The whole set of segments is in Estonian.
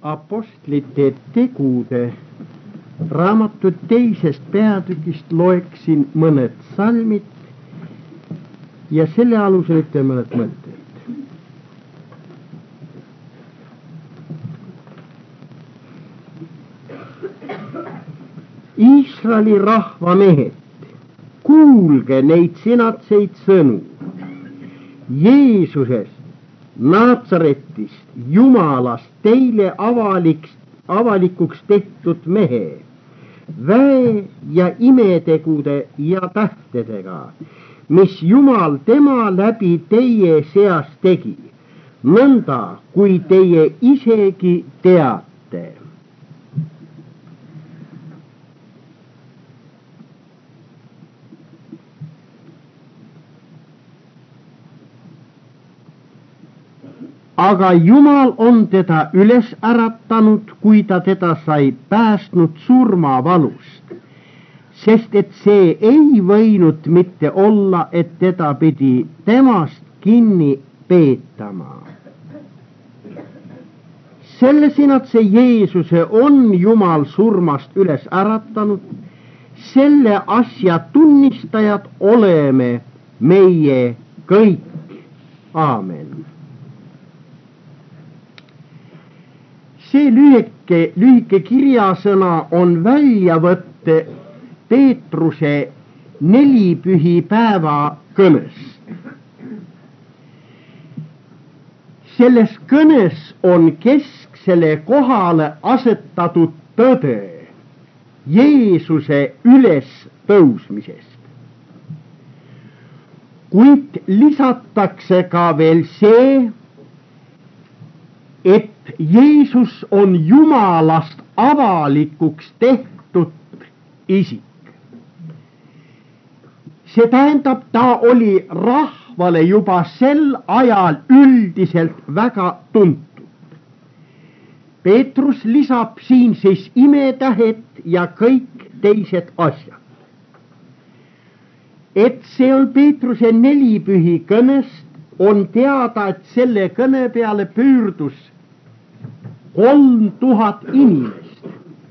Apostlite tegude raamatu 2. peatükist loeksin mõned salmid ja selle alusel ütlen mõned mõtted. Iisraeli rahva mehed, kuulge neid sinatseid sõnu. Jeesusest, Naatsaretist, Jumalast teile avalikuks tehtud mehe, väe ja imetegude ja tähtedega, mis Jumal tema läbi teie seas tegi, nõnda kui teie isegi teate. Aga Jumal on teda üles äratanud, kui ta teda sai päästnud surmavalust, sest et see ei võinud mitte olla, et teda pidi temast kinni peetama. Selle sinatse Jeesuse on Jumal surmast üles äratanud, selle asja tunnistajad oleme meie kõik. Aamen. See lühike kirjasõna on väljavõtte Peetruse 4 pühipäeva kõnest. Selles kõnes on kesksele kohale asetatud tõde Jeesuse ülestõusmisest. Kuid lisatakse ka veel see, et Jeesus on Jumalast avalikuks tehtud isik. See tähendab, ta oli rahvale juba sel ajal üldiselt väga tuntud. Peetrus lisab siin siis imetähed ja kõik teised asjad. Et see on Peetruse 4 pühi kõnest, on teada, et selle kõne peale pöördus 3000 inimest.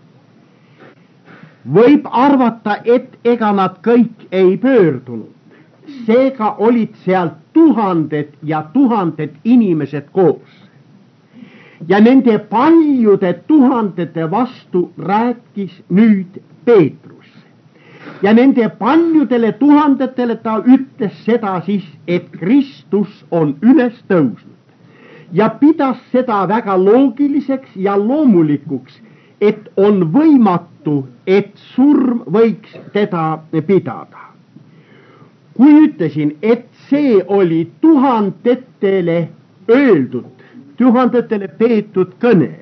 Võib arvata, et ega nad kõik ei pöördunud. Seega olid seal tuhanded ja tuhanded inimesed koos. Ja nende paljude tuhandete vastu rääkis nüüd Peetrus. Ja nende paljudele tuhandetele ta ütles seda siis, et Kristus on üles tõusnud. Ja pidas seda väga loogiliseks ja loomulikuks, et on võimatu, et surm võiks teda pidada. Kui ütlesin, et see oli tuhandetele öeldud, tuhandetele peetud kõne,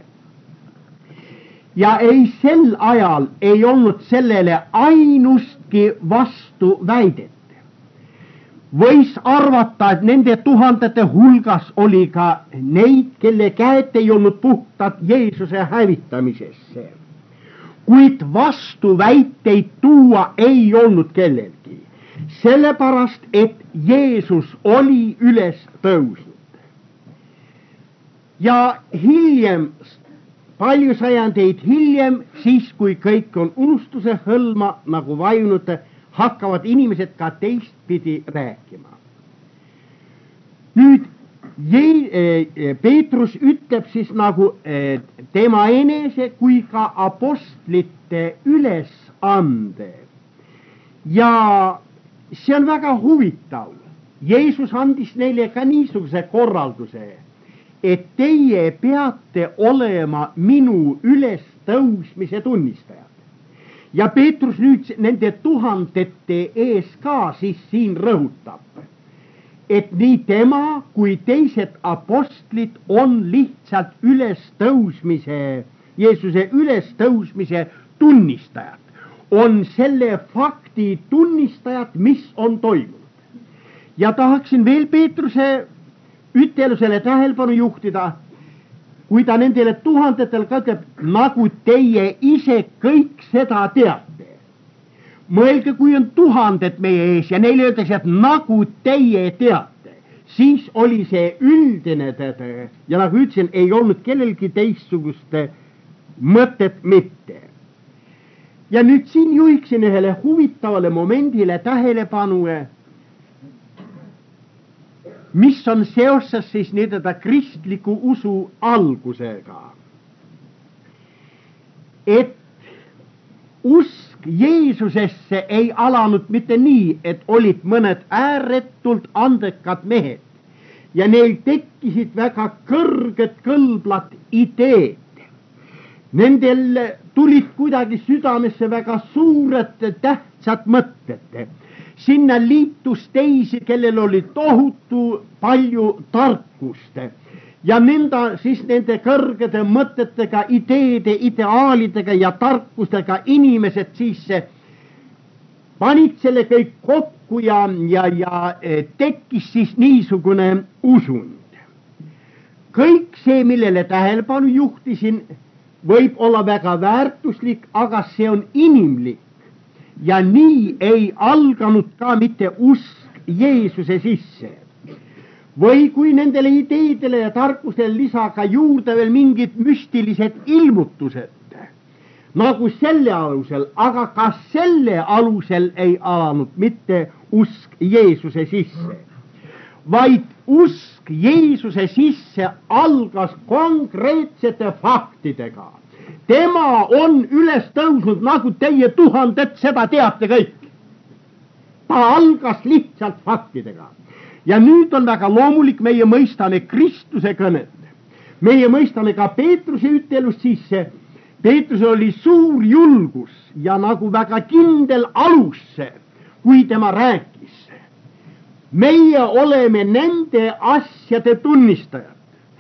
ja sel ajal ei olnud sellele ainustki vastuväidet. Võis arvata, et nende tuhandete hulgas oli ka neid, kelle käed ei olnud puhtad Jeesuse hävitamisesse. Kuid vastuväiteid tuua ei olnud kellelgi, sellepärast et Jeesus oli üles tõusnud. Ja hiljem, palju sajandeid hiljem, siis kui kõik on unustuse hõlma nagu vajunud, hakkavad inimesed ka teistpidi rääkima. Nüüd Peetrus ütleb siis nagu tema enese kui ka apostlite ülesande. Ja see on väga huvitav. Jeesus andis neile ka niisuguse korralduse, et teie peate olema minu ülestõusmise tunnistajad. Ja Peetrus nüüd nende tuhandete ees ka siis siin rõhutab, et nii tema kui teised apostlid on lihtsalt ülestõusmise, Jeesuse ülestõusmise tunnistajad. On selle fakti tunnistajad, mis on toimunud. Ja tahaksin veel Peetruse ütelusele tähelepanu juhtida, kui ta nendele tuhandetele ka ütleb, nagu teie ise kõik seda teate. Mõelge, kui on tuhanded meie ees ja neile öeldakse, et nagu teie teate, siis oli see üldine tõde ja nagu ütlesin, ei olnud kellelgi teistsugust mõtet mitte. Ja nüüd siin juhiksin ühele huvitavale momendile tähelepanu, mis on seoses siis nii-öelda kristliku usu algusega. Et usk Jeesusesse ei alanud mitte nii, et olid mõned ääretult andekad mehed ja neil tekkisid väga kõrged kõlblad ideed. Nendel tulid kuidagi südamesse väga suured tähtsad mõtted. Sinna liitus teisi, kellel oli tohutu palju tarkust ja nõnda siis nende kõrgede mõtetega, ideede, ideaalidega ja tarkustega inimesed siis panid selle kõik kokku ja tekkis siis niisugune usund. Kõik see, millele tähelepanu juhtisin, võib olla väga väärtuslik, aga see on inimlik ja nii ei alganud ka mitte usk Jeesuse sisse. Või kui nendele ideedele ja tarkusele lisaga juurde veel mingid müstilised ilmutused, nagu selle alusel, aga ka selle alusel ei alanud mitte usk Jeesuse sisse, vaid usk Jeesuse sisse algas konkreetsete faktidega. Tema on üles tõusnud, nagu teie tuhanded seda teate kõik. Ta algas lihtsalt faktidega. Ja nüüd on väga loomulik, meie mõistame Kristuse kõnet. Meie mõistame ka Peetruse ütelust sisse. Peetrusel oli suur julgus ja nagu väga kindel alus, kui tema rääkis. Meie oleme nende asjade tunnistajad.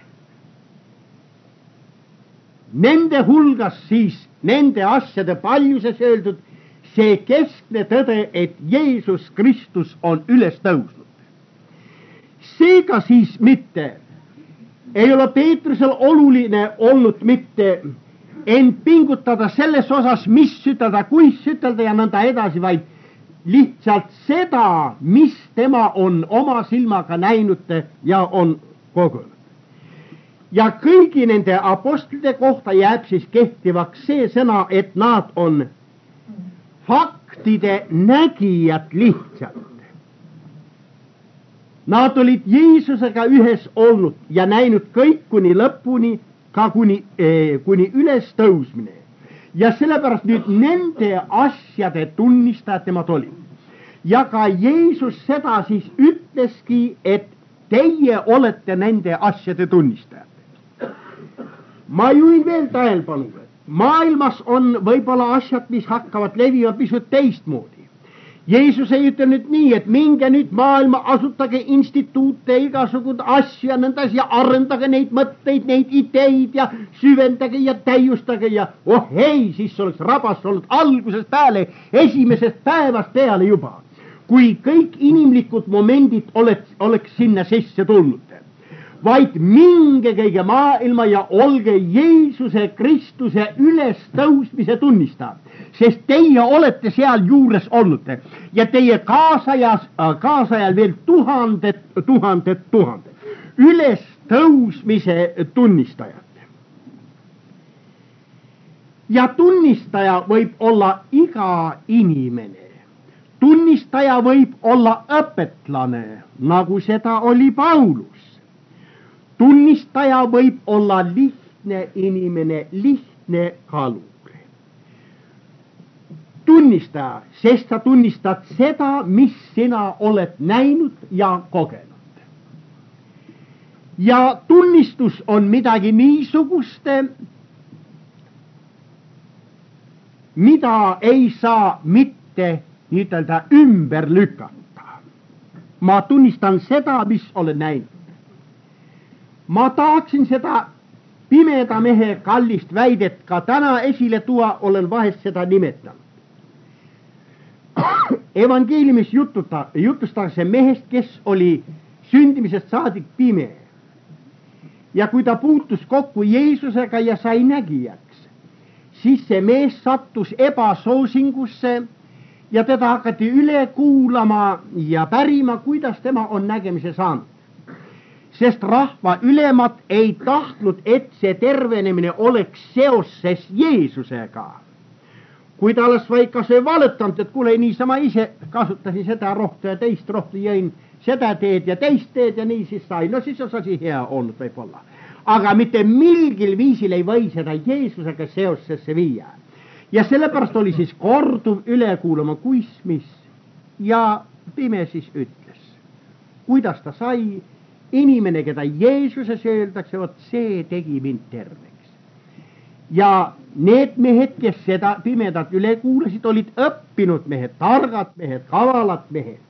Nende hulgas siis, nende asjade paljuses öeldud, see keskne tõde, et Jeesus Kristus on üles tõusnud. Seega siis mitte, ei ole Peetrusel oluline olnud mitte end pingutada selles osas, mis ütelda, kuis ütelda ja nõnda edasi, vaid lihtsalt seda, mis tema on oma silmaga näinud ja on kogunud. Ja kõigi nende apostlite kohta jääb siis kehtivaks see sõna, et nad on faktide nägijad lihtsalt. Nad olid Jeesusega ühes olnud ja näinud kõik kuni lõpuni, ka kuni ülestõusmine. Ja sellepärast nüüd nende asjade tunnistajad nemad olid. Ja ka Jeesus seda siis ütleski, et teie olete nende asjade tunnistajad. Ma juhin veel tähelepanu, maailmas on võib-olla asjad, mis hakkavad levima pisut teistmoodi. Jeesus ei ütle nüüd nii, et minge nüüd maailma, asutage instituute, igasugud asju ja nõndas ja arendage neid mõtteid, neid ideid ja süvendage ja täiustage ja oh ei, siis oleks rabas olnud algusest peale, esimesest päevast peale juba, kui kõik inimlikud momendid oleks sinna sisse tulnud. Vaid minge kõige maailma ja olge Jeesuse Kristuse ülestõusmise tunnistajad, sest teie olete seal juures olnud ja teie kaasajal veel tuhanded ülestõusmise tunnistajad. Ja tunnistaja võib olla iga inimene. Tunnistaja võib olla õpetlane, nagu seda oli Paulus. Tunnistaja võib olla lihtne inimene, lihtne kalur. Tunnistaja, sest sa tunnistad seda, mis sina oled näinud ja kogenud. Ja tunnistus on midagi niisugust, mida ei saa mitte ütelda ümber lükata. Ma tunnistan seda, mis olen näinud. Ma tahaksin seda pimeda mehe kallist väidet ka täna esile tuua, olen vahest seda nimetanud. Evangeeliumis jutustatakse mehest, kes oli sündimisest saadik pime. Ja kui ta puutus kokku Jeesusega ja sai nägijaks, siis see mees sattus ebasoosingusse ja teda hakati üle kuulama ja pärima, kuidas tema on nägemise saanud. sest rahva ülemad ei tahtnud, et see tervenemine oleks seoses Jeesusega. Kui ta oleks vaid kas ei valetanud, et kuule, niisama ise kasutasin seda rohtu ja teist rohtu, jõin seda teed ja teist teed ja nii siis sai, no siis olisi asi hea olnud võib-olla. Aga mitte mingil viisil ei või seda Jeesusega seosesse viia. Ja sellepärast oli siis korduv ülekuulama kuismis ja pime siis ütles, kuidas ta sai, inimene, keda Jeesuses öeldakse, vot see tegi mind terveks. Ja need mehed, kes seda pimedat üle kuulasid, olid õppinud mehed, targad mehed, kavalad mehed.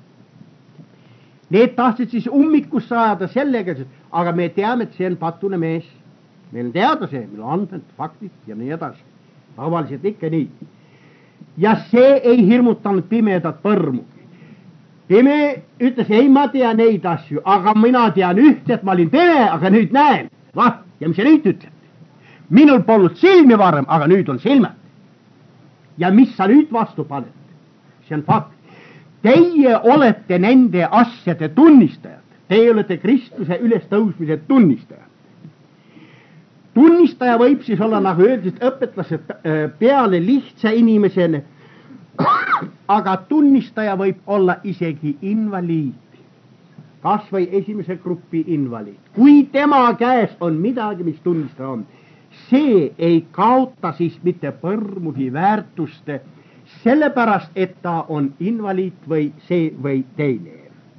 Need tahtsid siis ummikusse ajada sellega, aga me teame, et see on patune mees. Meil on teada see, meil on andmed, faktid ja nii edasi. Tavaliselt ikka nii. Ja see ei hirmutanud pimedat põrmu. Pime ütles, ei ma tean neid asju, aga mina tean üht, et ma olin pime, aga nüüd näen. Vah, ja mis see nüüd ütleb? Minul polnud silmi varem, aga nüüd on silmad. Ja mis sa nüüd vastu paned? See on fakt. Teie olete nende asjade tunnistajad. Teie olete Kristuse ülestõusmise tunnistajad. Tunnistaja võib siis olla, nagu öeldist, õpetlased peale lihtsa inimesena, aga tunnistaja võib olla isegi invaliid, kas või esimese grupi invaliid. Kui tema käes on midagi, mis tunnistaja on, see ei kaota siis mitte põrmugi väärtust, sellepärast, et ta on invaliid või see või teine.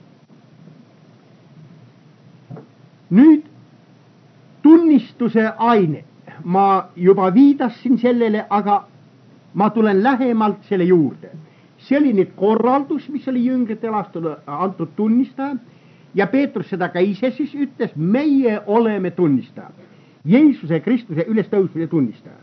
Nüüd tunnistuse aine. Ma juba viidasin sellele, aga ma tulen lähemalt selle juurde. See oli nüüd korraldus, mis oli jüngritele antud tunnistaja ja Peetrus seda ka ise siis ütles, meie oleme tunnistajad. Jeesuse Kristuse ülestõusmise tunnistajad.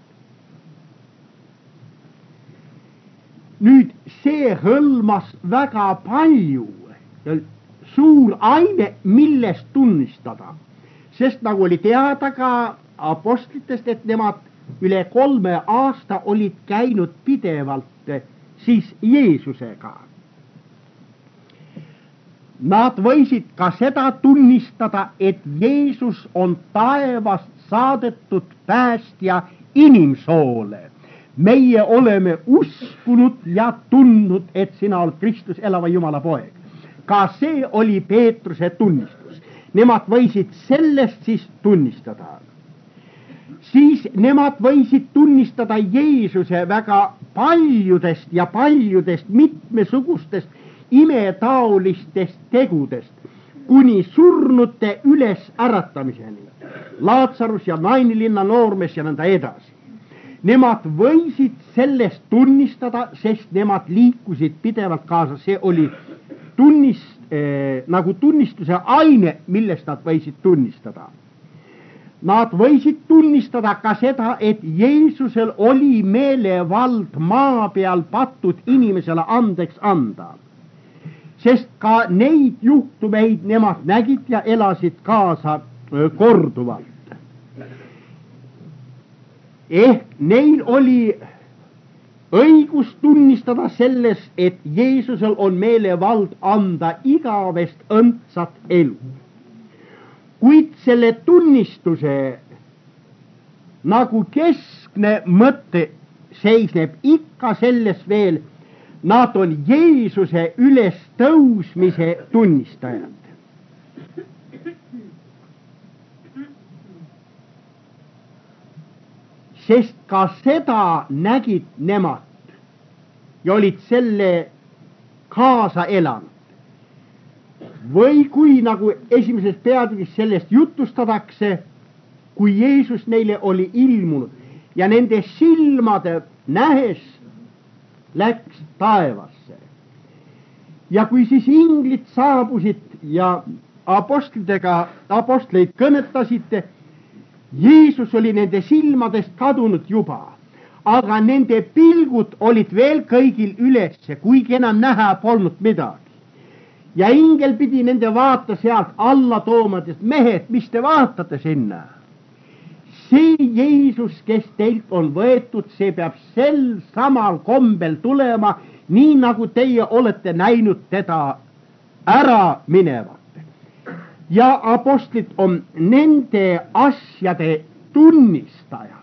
Nüüd see hõlmas väga palju, suur aine, millest tunnistada. Sest nagu oli teada ka apostlitest, et nemad üle 3 aasta olid käinud pidevalt siis Jeesusega. Nad võisid ka seda tunnistada, et Jeesus on taevast saadetud päästja inimsoole. Meie oleme uskunud ja tundnud, et sina oled Kristus, elava Jumala poeg. Ka see oli Peetruse tunnistus. Nemad võisid sellest siis tunnistada. Siis nemad võisid tunnistada Jeesuse väga paljudest ja paljudest mitmesugustest imetaolistest tegudest, kuni surnute üles äratamiseni. Laatsarus ja Nainilinna noormees ja nõnda edasi. Nemad võisid sellest tunnistada, sest nemad liikusid pidevalt kaasa. See oli nagu tunnistuse aine, millest nad võisid tunnistada. Nad võisid tunnistada ka seda, et Jeesusel oli meelevald maa peal patud inimesele andeks anda. Sest ka neid juhtumeid nemad nägid ja elasid kaasa korduvalt. Ehk neil oli õigus tunnistada selles, et Jeesusel on meelevald anda igavest õndsat elu. Kuid selle tunnistuse nagu keskne mõte seisneb ikka selles veel, nad on Jeesuse ülestõusmise tunnistajad. Sest ka seda nägid nemad ja olid selle kaasa elanud. Või kui nagu esimeses peatükis sellest jutustadakse, kui Jeesus neile oli ilmunud ja nende silmade nähes läks taevasse. Ja kui siis inglid saabusid ja apostleid kõnetasid, Jeesus oli nende silmadest kadunud juba, aga nende pilgud olid veel kõigil ülesse, kuigi enam näha polnud midagi. Ja ingel pidi nende vaata sealt alla tooma, et mehed, mis te vaatate sinna? See Jeesus, kes teilt on võetud, see peab sel samal kombel tulema, nii nagu teie olete näinud teda ära minevat. ja apostlid on nende asjade tunnistajad.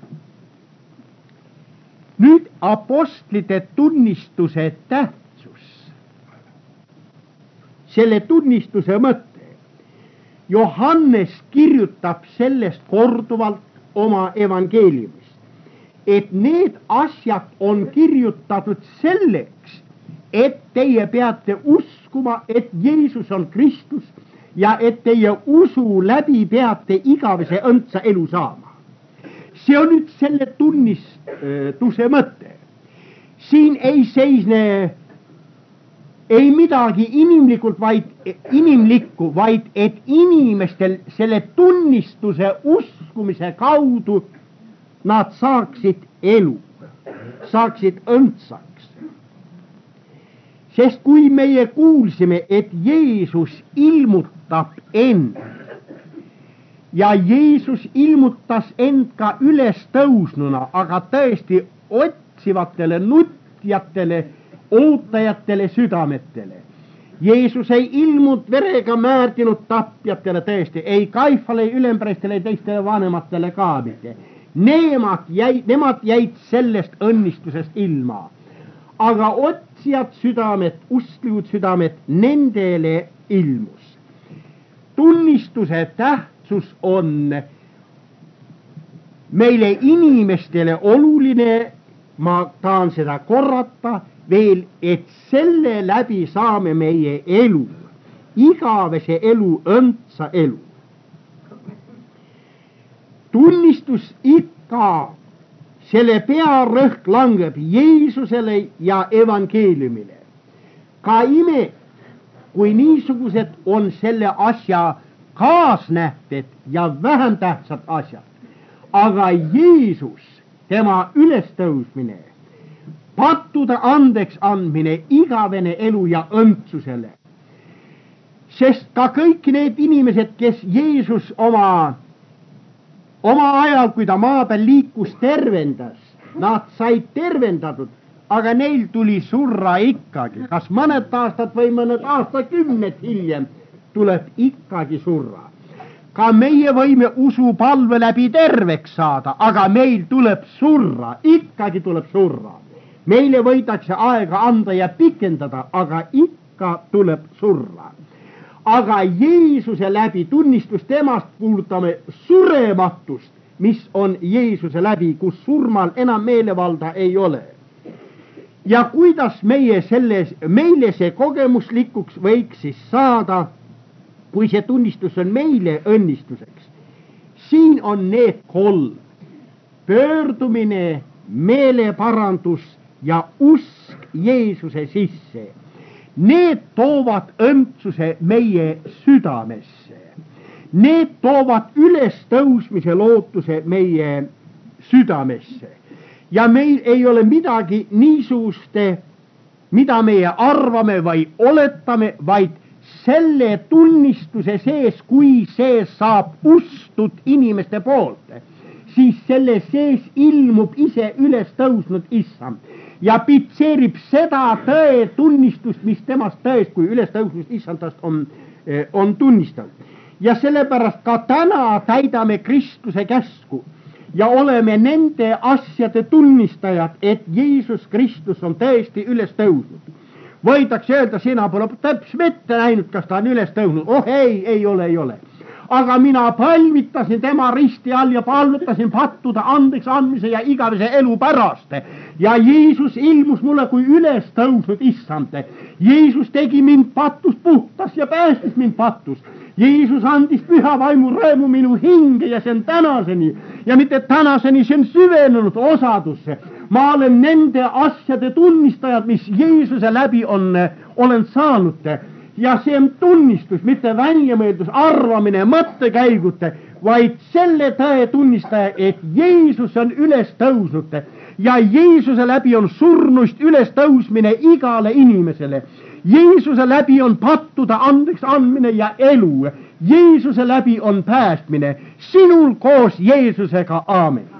Nüüd apostlite tunnistuse tähtsus, selle tunnistuse mõte. Johannes kirjutab sellest korduvalt oma evangeeliumis, et need asjad on kirjutatud selleks, et teie peate uskuma, et Jeesus on Kristus ja et teie usu läbi peate igavese õndsa elu saama. See on nüüd selle tunnistuse mõte. Siin ei seisne ei midagi inimlikku, vaid et inimestel selle tunnistuse uskumise kaudu nad saaksid elu, saaksid õndsaks. Sest kui meie kuulsime, et Jeesus ilmutab end ja Jeesus ilmutas end ka üles tõusnuna, aga tõesti otsivatele, nutjatele, ootajatele südametele. Jeesus ei ilmunud verega määrdinud tapjatele tõesti, ei Kaifale, ülempreestele, teistele vanematele ka mitte. Nemad jäid sellest õnnistusest ilma. Aga otsijad südamed, usklikud südamed, nendele ilmus. Tunnistuse tähtsus on meile inimestele oluline, ma tahan seda korrata veel, et selle läbi saame meie elu, igavese elu, õndsa elu. Tunnistus ikka, selle pearõhk langeb Jeesusele ja evangeeliumile. Ka ime, kui niisugused on selle asja kaasnähted ja vähem tähtsad asjad. Aga Jeesus, tema ülestõusmine, pattude andeks andmine, igavene elu ja õndsusele. Sest ka kõik need inimesed, kes Jeesus oma ajal, kui ta maa peal liikus, tervendas, nad said tervendatud, aga neil tuli surra ikkagi. Kas mõned aastad või mõned aastakümned hiljem tuleb ikkagi surra. Ka meie võime usupalve läbi terveks saada, aga meil tuleb surra, ikkagi tuleb surra. Meile võidakse aega anda ja pikendada, aga ikka tuleb surra. Aga Jeesuse läbi tunnistus temast kuulutame surematust, mis on Jeesuse läbi, kus surmal enam meelevalda ei ole. Ja kuidas meile see kogemuslikuks võiks siis saada, kui see tunnistus on meile õnnistuseks? Siin on need kolm: pöördumine, meeleparandus ja usk Jeesuse sisse. Need toovad õndsuse meie südamesse. Need toovad ülestõusmise lootuse meie südamesse. Ja meil ei ole midagi niisuguste, mida meie arvame või oletame, vaid selle tunnistuse sees, kui see saab ustud inimeste poolt, siis selle sees ilmub ise ülestõusnud issand ja pitseerib seda tõe tunnistust, mis temast tõest kui ülestõusnud issandast on tunnistanud. Ja sellepärast ka täna täidame Kristuse käsku ja oleme nende asjade tunnistajad, et Jeesus Kristus on tõesti ülestõusnud. Võidakse öelda, sina pole täpselt ette näinud, kas ta on ülestõusnud. Oh ei ole. Aga mina palvitasin tema risti all ja palvetasin pattude andeks andmise ja igavese elu pärast. Ja Jeesus ilmus mulle kui ülestõusnud issand. Jeesus tegi mind patust puhtas ja päästis mind patust. Jeesus andis püha vaimu rõõmu minu hinge ja see on tänaseni. Ja mitte tänaseni, see on süvenenud osadusse. Ma olen nende asjade tunnistajad, mis Jeesuse läbi olen saanud. Ja see on tunnistus, mitte väljamõeldus, arvamine, mõttekäigute, vaid selle tõe tunnistaja, et Jeesus on üles tõusnud ja Jeesuse läbi on surnuist üles tõusmine igale inimesele. Jeesuse läbi on pattude andeks andmine ja elu. Jeesuse läbi on päästmine. Sinul koos Jeesusega, aamen.